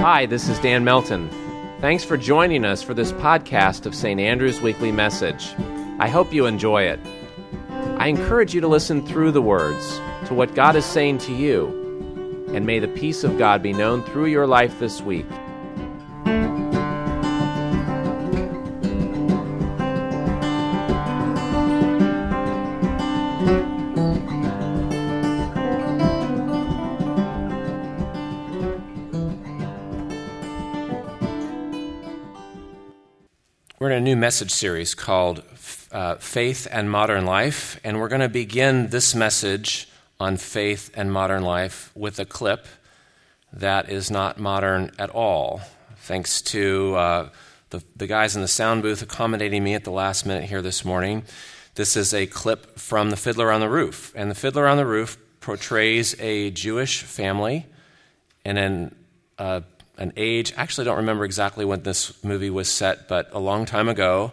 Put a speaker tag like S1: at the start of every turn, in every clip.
S1: Hi, this is Dan Melton. Thanks for joining us for this podcast of St. Andrew's Weekly Message. I hope you enjoy it. I encourage you to listen through the words to what God is saying to you, and may the peace of God be known through your life this week. We're in a new message series called Faith and Modern Life, and we're going to begin this message on faith and modern life with a clip that is not modern at all. Thanks to the guys in the sound booth accommodating me at the last minute here this morning. This is a clip from The Fiddler on the Roof, and The Fiddler on the Roof portrays a Jewish family in an age, actually don't remember exactly when this movie was set, but a long time ago.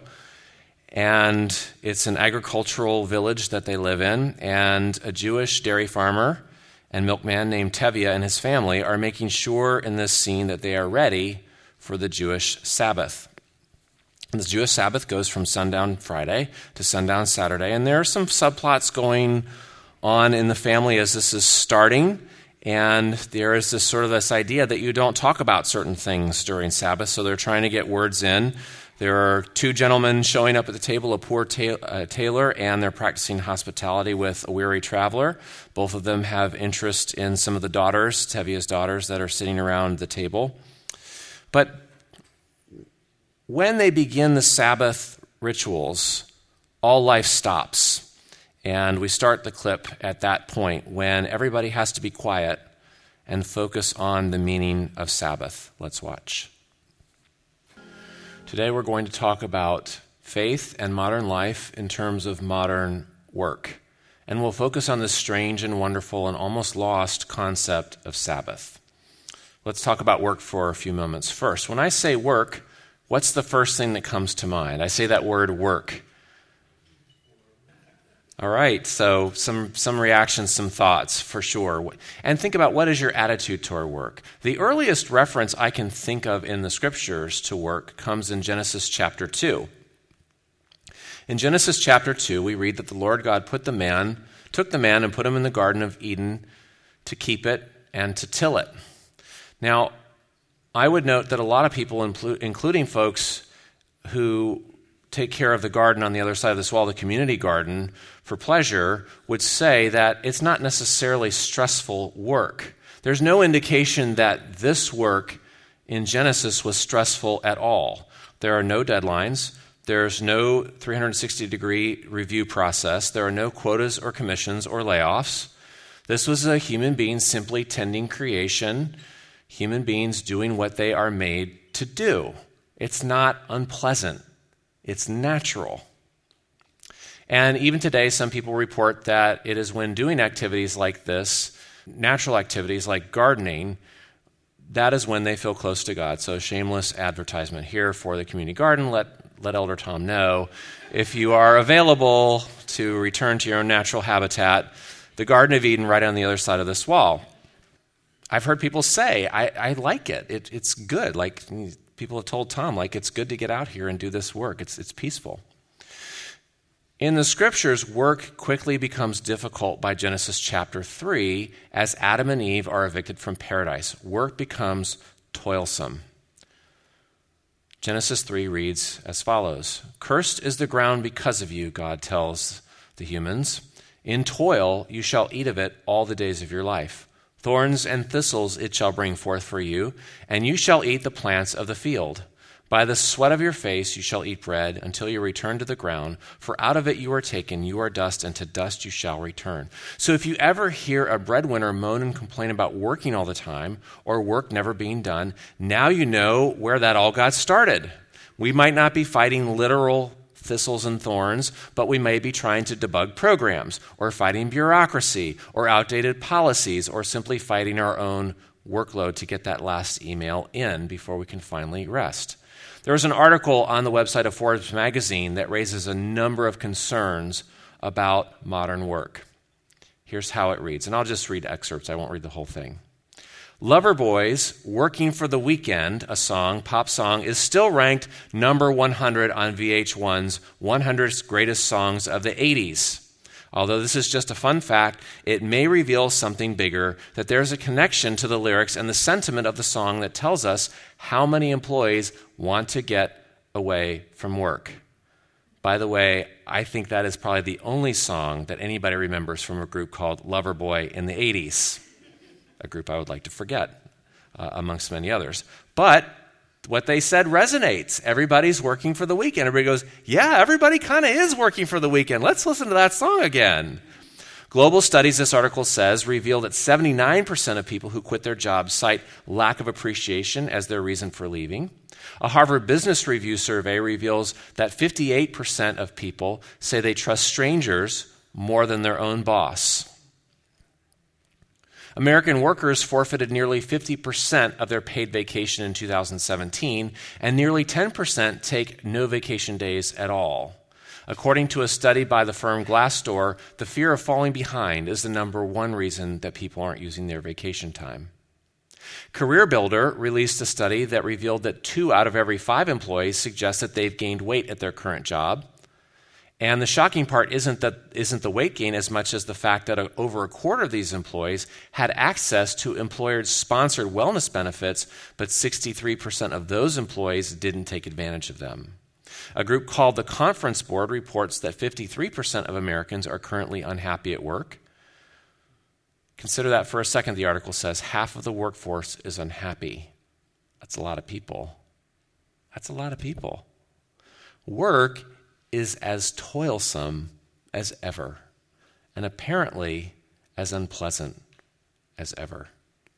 S1: And it's an agricultural village that they live in, and a Jewish dairy farmer and milkman named Tevye and his family are making sure in this scene that they are ready for the Jewish Sabbath. And the Jewish Sabbath goes from sundown Friday to sundown Saturday, and there are some subplots going on in the family as this is starting. And there is this idea that you don't talk about certain things during Sabbath, so they're trying to get words in. There are two gentlemen showing up at the table, a poor tailor, and they're practicing hospitality with a weary traveler. Both of them have interest in some of the daughters, Tevye's daughters, that are sitting around the table. But when they begin the Sabbath rituals, all life stops. And we start the clip at that point when everybody has to be quiet and focus on the meaning of Sabbath. Let's watch. Today we're going to talk about faith and modern life in terms of modern work. And we'll focus on this strange and wonderful and almost lost concept of Sabbath. Let's talk about work for a few moments. First, when I say work, what's the first thing that comes to mind? I say that word work. All right, so some reactions, some thoughts for sure. And think about, what is your attitude toward work? The earliest reference I can think of in the scriptures to work comes in Genesis chapter 2. In Genesis chapter 2, we read that the Lord God took the man and put him in the Garden of Eden to keep it and to till it. Now, I would note that a lot of people, including folks who take care of the garden on the other side of this wall, the community garden, for pleasure, would say that it's not necessarily stressful work. There's no indication that this work in Genesis was stressful at all. There are no deadlines. There's no 360-degree review process. There are no quotas or commissions or layoffs. This was a human being simply tending creation, human beings doing what they are made to do. It's not unpleasant. It's natural. And even today, some people report that it is when doing activities like this, natural activities like gardening, that is when they feel close to God. So shameless advertisement here for the community garden. Let Elder Tom know if you are available to return to your own natural habitat, the Garden of Eden right on the other side of this wall. I've heard people say, I like it. It's good. Like people have told Tom, it's good to get out here and do this work. It's peaceful. In the scriptures, work quickly becomes difficult by Genesis chapter 3 as Adam and Eve are evicted from paradise. Work becomes toilsome. Genesis 3 reads as follows: "Cursed is the ground because of you," God tells the humans. "In toil you shall eat of it all the days of your life. Thorns and thistles it shall bring forth for you, and you shall eat the plants of the field. By the sweat of your face you shall eat bread until you return to the ground, for out of it you are taken, you are dust, and to dust you shall return." So if you ever hear a breadwinner moan and complain about working all the time or work never being done, now you know where that all got started. We might not be fighting literal thistles and thorns, but we may be trying to debug programs or fighting bureaucracy or outdated policies or simply fighting our own workload to get that last email in before we can finally rest. There was an article on the website of Forbes magazine that raises a number of concerns about modern work. Here's how it reads, and I'll just read excerpts. I won't read the whole thing. Loverboy's Working for the Weekend, a song, pop song, is still ranked number 100 on VH1's 100 Greatest Songs of the 80s. Although this is just a fun fact, it may reveal something bigger, that there's a connection to the lyrics and the sentiment of the song that tells us how many employees want to get away from work. By the way, I think that is probably the only song that anybody remembers from a group called Loverboy in the 80s, a group I would like to forget, amongst many others. But what they said resonates. Everybody's working for the weekend. Everybody goes, yeah, everybody kind of is working for the weekend. Let's listen to that song again. Global studies, this article says, reveal that 79% of people who quit their jobs cite lack of appreciation as their reason for leaving. A Harvard Business Review survey reveals that 58% of people say they trust strangers more than their own boss. American workers forfeited nearly 50% of their paid vacation in 2017, and nearly 10% take no vacation days at all. According to a study by the firm Glassdoor, the fear of falling behind is the number one reason that people aren't using their vacation time. CareerBuilder released a study that revealed that 2 out of every 5 employees suggest that they've gained weight at their current job. And the shocking part isn't the weight gain as much as the fact that over a quarter of these employees had access to employer-sponsored wellness benefits, but 63% of those employees didn't take advantage of them. A group called the Conference Board reports that 53% of Americans are currently unhappy at work. Consider that for a second, the article says. Half of the workforce is unhappy. That's a lot of people. That's a lot of people. Work is as toilsome as ever, and apparently as unpleasant as ever.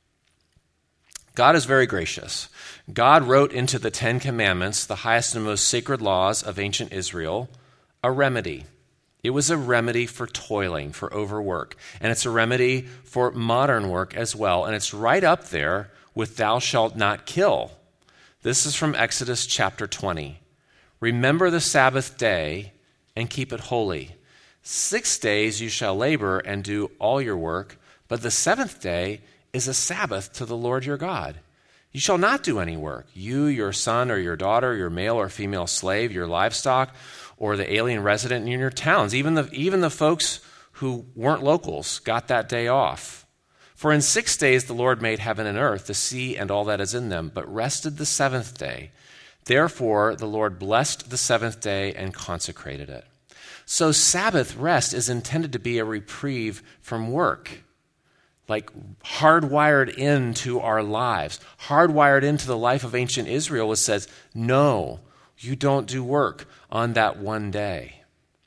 S1: God is very gracious. God wrote into the 10 Commandments, the highest and most sacred laws of ancient Israel, a remedy. It was a remedy for toiling, for overwork, and it's a remedy for modern work as well, and it's right up there with thou shalt not kill. This is from Exodus chapter 20. Remember the Sabbath day and keep it holy. 6 days you shall labor and do all your work, but the 7th day is a Sabbath to the Lord your God. You shall not do any work, you, your son or your daughter, your male or female slave, your livestock, or the alien resident in your towns. Even the folks who weren't locals got that day off. For in 6 days the Lord made heaven and earth, the sea and all that is in them, but rested the 7th day. Therefore, the Lord blessed the 7th day and consecrated it. So Sabbath rest is intended to be a reprieve from work, like hardwired into our lives, hardwired into the life of ancient Israel, which says, no, you don't do work on that one day.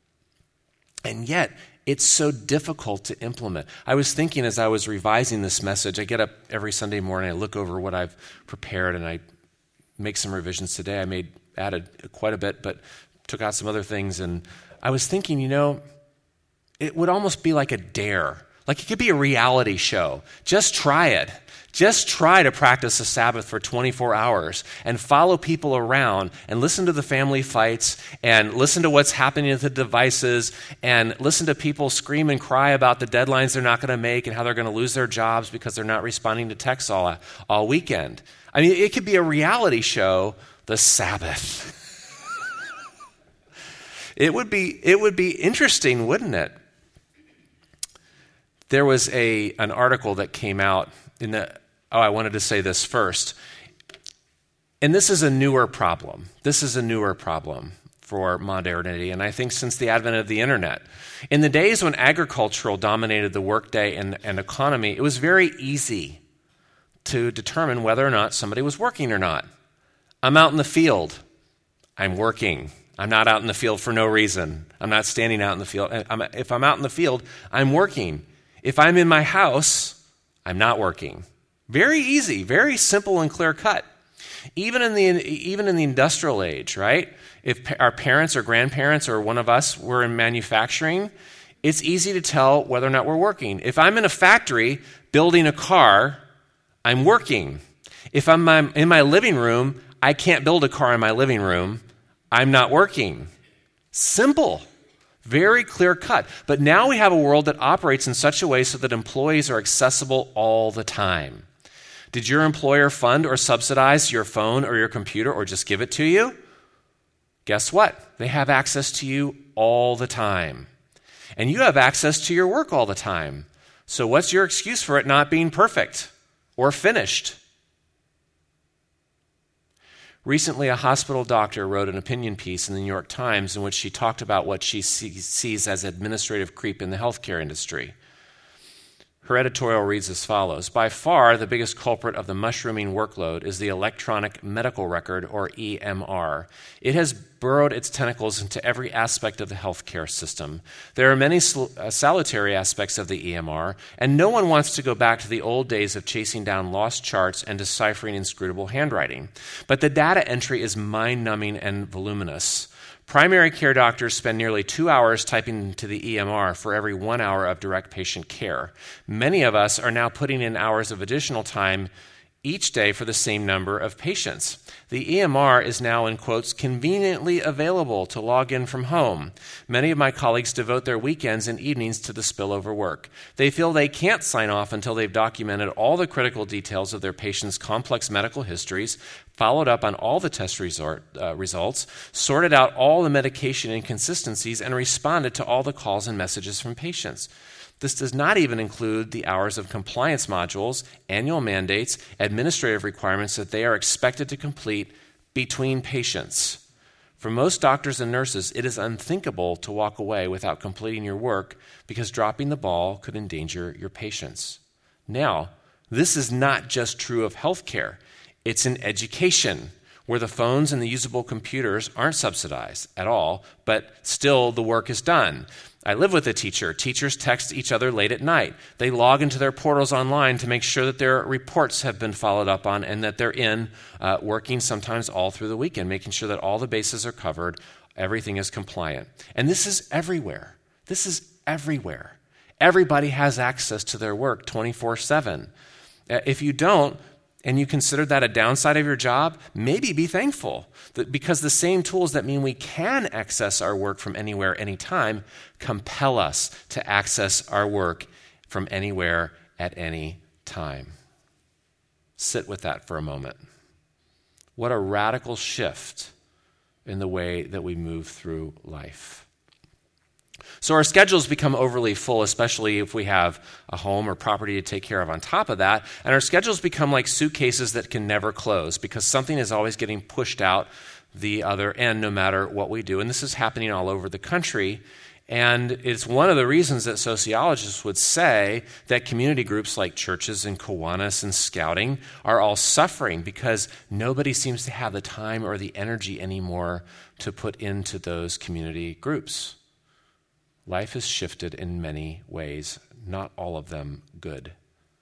S1: And yet, it's so difficult to implement. I was thinking as I was revising this message, I get up every Sunday morning, I look over what I've prepared, and I make some revisions today. I added quite a bit, but took out some other things. And I was thinking, it would almost be like a dare. Like it could be a reality show. Just try it. Just try to practice the Sabbath for 24 hours and follow people around and listen to the family fights and listen to what's happening with the devices and listen to people scream and cry about the deadlines they're not going to make and how they're going to lose their jobs because they're not responding to texts all weekend. I mean, it could be a reality show, the Sabbath. It would be interesting, wouldn't it? There was an article that came out I wanted to say this first. And this is a newer problem. This is a newer problem for modernity, and I think since the advent of the internet. In the days when agriculture dominated the workday and economy, it was very easy to determine whether or not somebody was working or not. I'm out in the field. I'm working. I'm not out in the field for no reason. I'm not standing out in the field. If I'm out in the field, I'm working. If I'm in my house, I'm not working. Very easy, very simple and clear cut. Even in the industrial age, right? If our parents or grandparents or one of us were in manufacturing, it's easy to tell whether or not we're working. If I'm in a factory building a car, I'm working. If I'm in my living room, I can't build a car in my living room. I'm not working. Simple. Very clear cut. But now we have a world that operates in such a way so that employees are accessible all the time. Did your employer fund or subsidize your phone or your computer or just give it to you? Guess what? They have access to you all the time. And you have access to your work all the time. So what's your excuse for it not being perfect or finished? Recently, a hospital doctor wrote an opinion piece in the New York Times in which she talked about what she sees as administrative creep in the healthcare industry. Her editorial reads as follows: by far, the biggest culprit of the mushrooming workload is the electronic medical record, or EMR. It has burrowed its tentacles into every aspect of the healthcare system. There are many salutary aspects of the EMR, and no one wants to go back to the old days of chasing down lost charts and deciphering inscrutable handwriting. But the data entry is mind-numbing and voluminous. Primary care doctors spend nearly 2 hours typing into the EMR for every 1 hour of direct patient care. Many of us are now putting in hours of additional time each day for the same number of patients. The EMR is now, in quotes, conveniently available to log in from home. Many of my colleagues devote their weekends and evenings to the spillover work. They feel they can't sign off until they've documented all the critical details of their patients' complex medical histories, followed up on all the test results, sorted out all the medication inconsistencies, and responded to all the calls and messages from patients. This does not even include the hours of compliance modules, annual mandates, administrative requirements that they are expected to complete between patients. For most doctors and nurses, it is unthinkable to walk away without completing your work because dropping the ball could endanger your patients. Now, this is not just true of healthcare. It's in education, where the phones and the usable computers aren't subsidized at all, but still the work is done. I live with a teacher. Teachers text each other late at night. They log into their portals online to make sure that their reports have been followed up on and that they're working sometimes all through the weekend, making sure that all the bases are covered, everything is compliant. And this is everywhere. This is everywhere. Everybody has access to their work 24/7. If you don't, and you consider that a downside of your job, maybe be thankful, because the same tools that mean we can access our work from anywhere, anytime, compel us to access our work from anywhere at any time. Sit with that for a moment. What a radical shift in the way that we move through life. So our schedules become overly full, especially if we have a home or property to take care of on top of that. And our schedules become like suitcases that can never close because something is always getting pushed out the other end no matter what we do. And this is happening all over the country. And it's one of the reasons that sociologists would say that community groups like churches and Kiwanis and Scouting are all suffering because nobody seems to have the time or the energy anymore to put into those community groups. Life has shifted in many ways, not all of them good.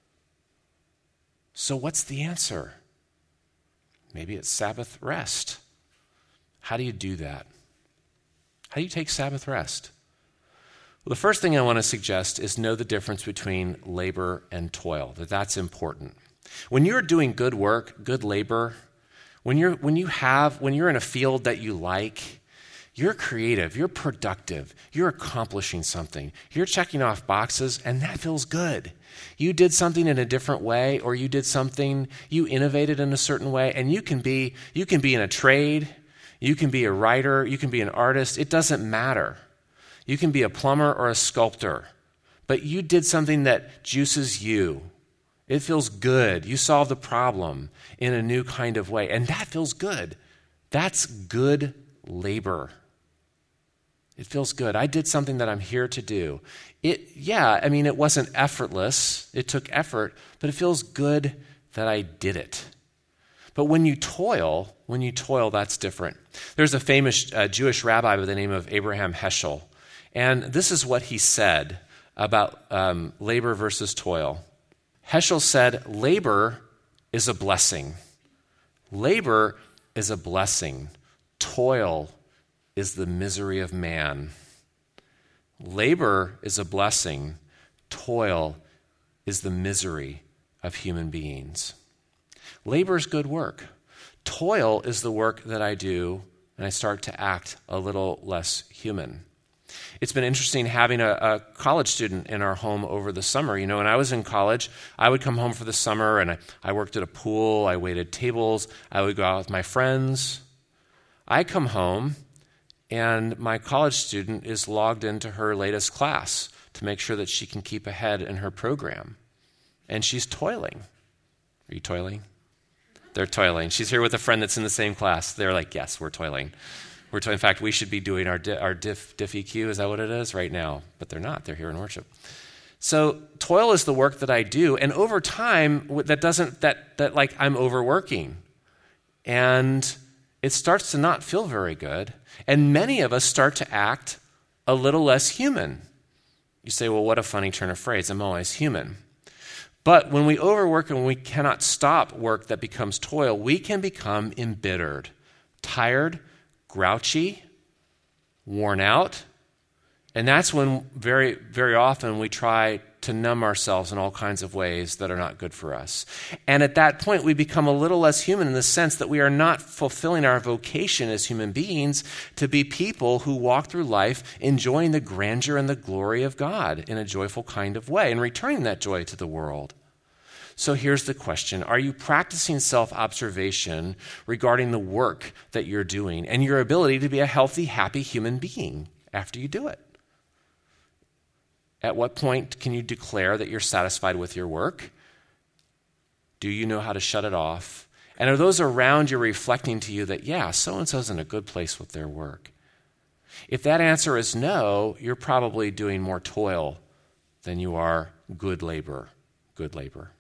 S1: So what's the answer? Maybe it's Sabbath rest. How do you do that? How do you take Sabbath rest? Well, the first thing I want to suggest is know the difference between labor and toil, that's important. When you're doing good work, good labor, when you're in a field that you like, you're creative, you're productive, you're accomplishing something, you're checking off boxes, and that feels good. You did something in a different way, or you did something, you innovated in a certain way, and you can be in a trade, you can be a writer, you can be an artist, it doesn't matter. You can be a plumber or a sculptor, but you did something that juices you. It feels good. You solved the problem in a new kind of way, and that feels good. That's good labor. It feels good. I did something that I'm here to do. It wasn't effortless. It took effort, but it feels good that I did it. But when you toil, that's different. There's a famous Jewish rabbi by the name of Abraham Heschel, and this is what he said about labor versus toil. Heschel said, labor is a blessing. Labor is a blessing. Toil is the misery of man. Labor is a blessing. Toil is the misery of human beings. Labor is good work. Toil is the work that I do and I start to act a little less human. It's been interesting having a college student in our home over the summer. You know, when I was in college, I would come home for the summer and I worked at a pool, I waited tables, I would go out with my friends. I come home and my college student is logged into her latest class to make sure that she can keep ahead in her program. And she's toiling. Are you toiling? They're toiling. She's here with a friend that's in the same class. They're like, yes, we're toiling. In fact, we should be doing our diff EQ, is that what it is, right now? But they're not. They're here in worship. So toil is the work that I do, and over time, that I'm overworking. And it starts to not feel very good, and many of us start to act a little less human. You say, well, what a funny turn of phrase. I'm always human. But when we overwork and when we cannot stop work that becomes toil, we can become embittered, tired, grouchy, worn out, and that's when very, very often we try to numb ourselves in all kinds of ways that are not good for us. And at that point, we become a little less human in the sense that we are not fulfilling our vocation as human beings to be people who walk through life enjoying the grandeur and the glory of God in a joyful kind of way and returning that joy to the world. So here's the question. Are you practicing self-observation regarding the work that you're doing and your ability to be a healthy, happy human being after you do it? At what point can you declare that you're satisfied with your work? Do you know how to shut it off? And are those around you reflecting to you that, yeah, so-and-so's in a good place with their work? If that answer is no, you're probably doing more toil than you are good labor. Good labor.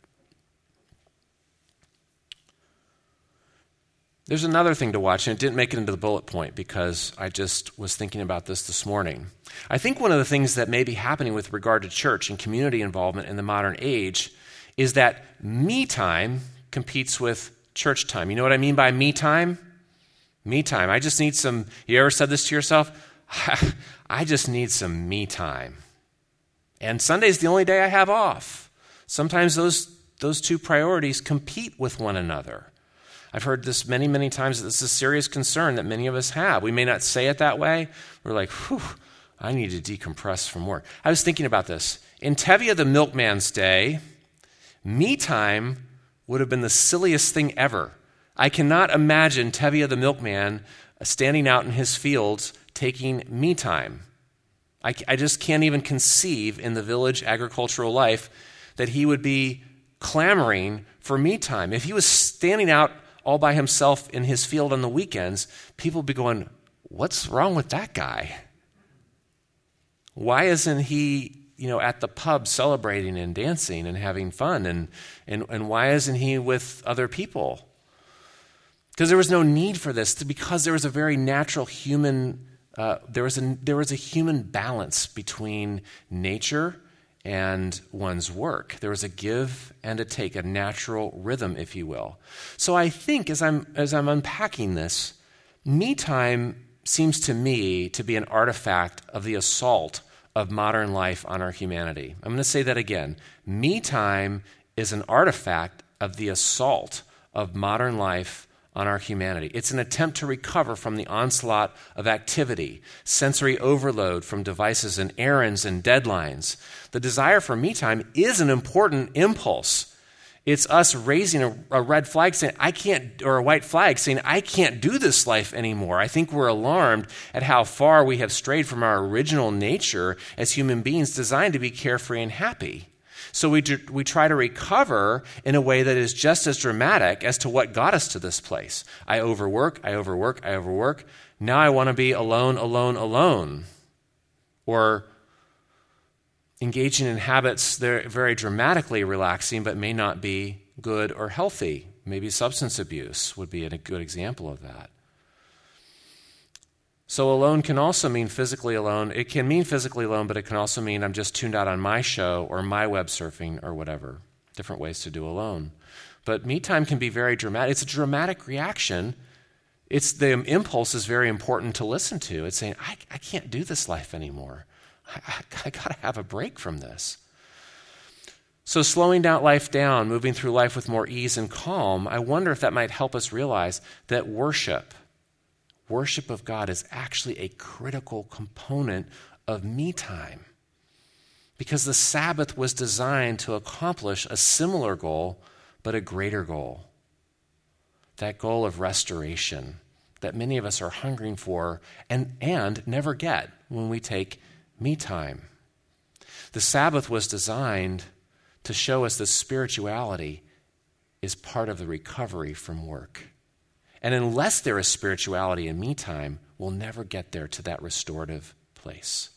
S1: There's another thing to watch, and it didn't make it into the bullet point because I just was thinking about this morning. I think one of the things that may be happening with regard to church and community involvement in the modern age is that me time competes with church time. You know what I mean by me time? Me time. I just need some, you ever said this to yourself? I just need some me time. And Sunday's the only day I have off. Sometimes those two priorities compete with one another. I've heard this many, many times that this is a serious concern that many of us have. We may not say it that way. We're like, whew, I need to decompress from work. I was thinking about this. In Tevye the milkman's day, me time would have been the silliest thing ever. I cannot imagine Tevye the milkman standing out in his fields taking me time. I just can't even conceive in the village agricultural life that he would be clamoring for me time. If he was standing out all by himself in his field on the weekends, people would be going, what's wrong with that guy? Why isn't he, at the pub celebrating and dancing and having fun? And why isn't he with other people? Because there was no need for this, because there was a very natural human, there was a human balance between nature and one's work. There was a give and a take, a natural rhythm, if you will. So I think as I'm unpacking this, me time seems to me to be an artifact of the assault of modern life on our humanity. I'm going to say that again. Me time is an artifact of the assault of modern life on our humanity. It's an attempt to recover from the onslaught of activity, sensory overload from devices and errands and deadlines. The desire for me time is an important impulse. It's us raising a red flag saying, I can't, or a white flag saying, I can't do this life anymore. I think we're alarmed at how far we have strayed from our original nature as human beings designed to be carefree and happy. So we try to recover in a way that is just as dramatic as to what got us to this place. I overwork. Now I want to be alone. Or engaging in habits that are very dramatically relaxing but may not be good or healthy. Maybe substance abuse would be a good example of that. So alone can also mean physically alone. It can mean physically alone, but it can also mean I'm just tuned out on my show or my web surfing or whatever. Different ways to do alone. But me time can be very dramatic. It's a dramatic reaction. The impulse is very important to listen to. It's saying, I can't do this life anymore. I got to have a break from this. So slowing life down, moving through life with more ease and calm, I wonder if that might help us realize that worship of God is actually a critical component of me time. Because the Sabbath was designed to accomplish a similar goal, but a greater goal. That goal of restoration that many of us are hungering for and never get when we take me time. The Sabbath was designed to show us that spirituality is part of the recovery from work. And unless there is spirituality in me time, we'll never get there to that restorative place.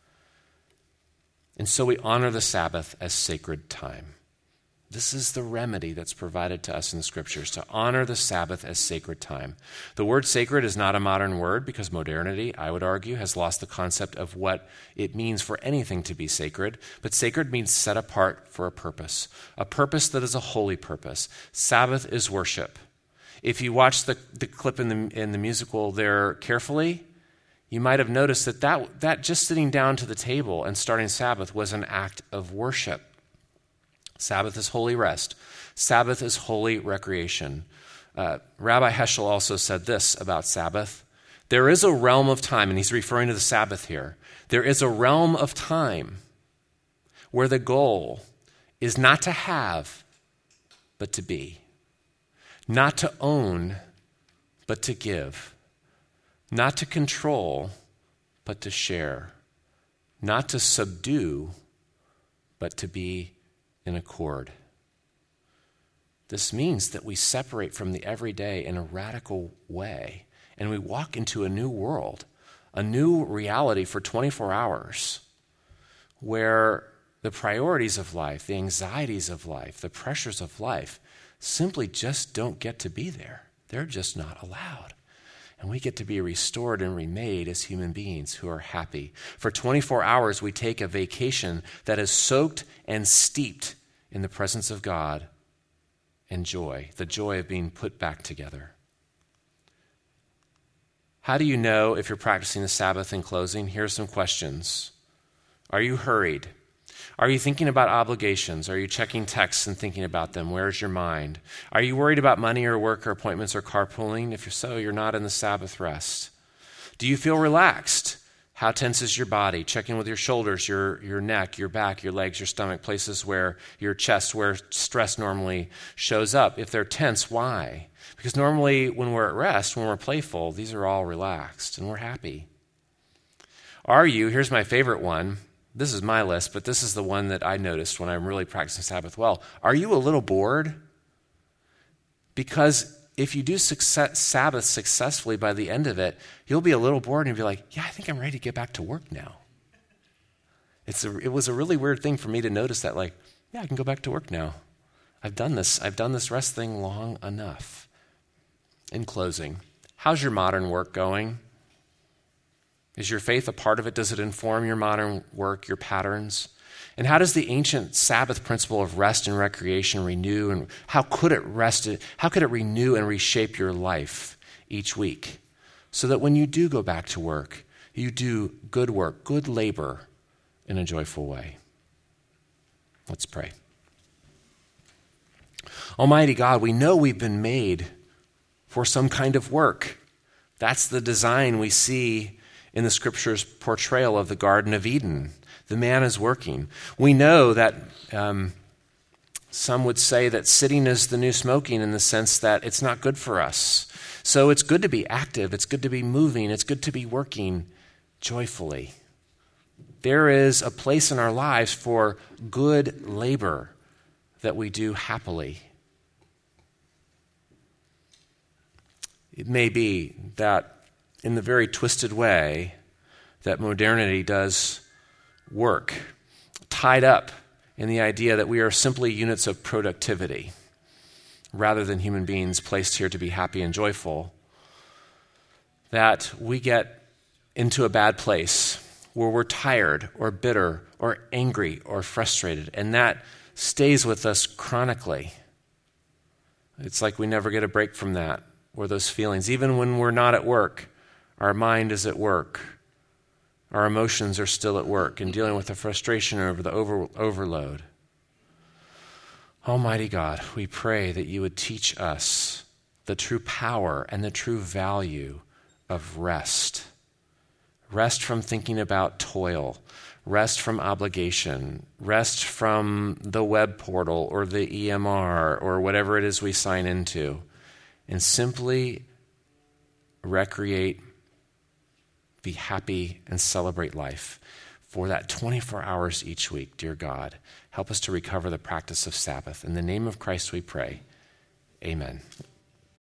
S1: And so we honor the Sabbath as sacred time. This is the remedy that's provided to us in the Scriptures, to honor the Sabbath as sacred time. The word sacred is not a modern word because modernity, I would argue, has lost the concept of what it means for anything to be sacred. But sacred means set apart for a purpose that is a holy purpose. Sabbath is worship. If you watch the clip in the musical there carefully, you might have noticed that just sitting down to the table and starting Sabbath was an act of worship. Sabbath is holy rest. Sabbath is holy recreation. Rabbi Heschel also said this about Sabbath. There is a realm of time, and he's referring to the Sabbath here. There is a realm of time where the goal is not to have, but to be. Not to own, but to give. Not to control, but to share. Not to subdue, but to be in accord. This means that we separate from the everyday in a radical way, and we walk into a new world, a new reality for 24 hours, where the priorities of life, the anxieties of life, the pressures of life simply just don't get to be there. They're just not allowed. And we get to be restored and remade as human beings who are happy. For 24 hours, we take a vacation that is soaked and steeped in the presence of God and joy, the joy of being put back together. How do you know if you're practicing the Sabbath in closing? Here's some questions. Are you hurried? Are you thinking about obligations? Are you checking texts and thinking about them? Where's your mind? Are you worried about money or work or appointments or carpooling? If so, you're not in the Sabbath rest. Do you feel relaxed? How tense is your body? Checking with your shoulders, your neck, your back, your legs, your stomach, places where your chest, where stress normally shows up. If they're tense, why? Because normally when we're at rest, when we're playful, these are all relaxed and we're happy. Are you, here's my favorite one. This is my list, but this is the one that I noticed when I'm really practicing Sabbath well. Are you a little bored? Because if you do Sabbath successfully by the end of it, you'll be a little bored and you'll be like, yeah, I think I'm ready to get back to work now. It was a really weird thing for me to notice that, like, yeah, I can go back to work now. I've done this rest thing long enough. In closing, how's your modern work going? Is your faith a part of it? Does it inform your modern work, your patterns? And how does the ancient Sabbath principle of rest and recreation renew, and how could it renew and reshape your life each week so that when you do go back to work, you do good work, good labor in a joyful way? Let's pray. Almighty God, we know we've been made for some kind of work. That's the design we see in the Scripture's portrayal of the Garden of Eden. The man is working. We know that some would say that sitting is the new smoking in the sense that it's not good for us. So it's good to be active. It's good to be moving. It's good to be working joyfully. There is a place in our lives for good labor that we do happily. It may be that in the very twisted way that modernity does work, tied up in the idea that we are simply units of productivity rather than human beings placed here to be happy and joyful, that we get into a bad place where we're tired or bitter or angry or frustrated, and that stays with us chronically. It's like we never get a break from that, or those feelings. Even when we're not at work, our mind is at work. Our emotions are still at work and dealing with the frustration over the overload. Almighty God, we pray that you would teach us the true power and the true value of rest. Rest from thinking about toil. Rest from obligation. Rest from the web portal or the EMR or whatever it is we sign into. And simply recreate, be happy, and celebrate life for that 24 hours each week. Dear God, help us to recover the practice of Sabbath. In the name of Christ we pray. Amen.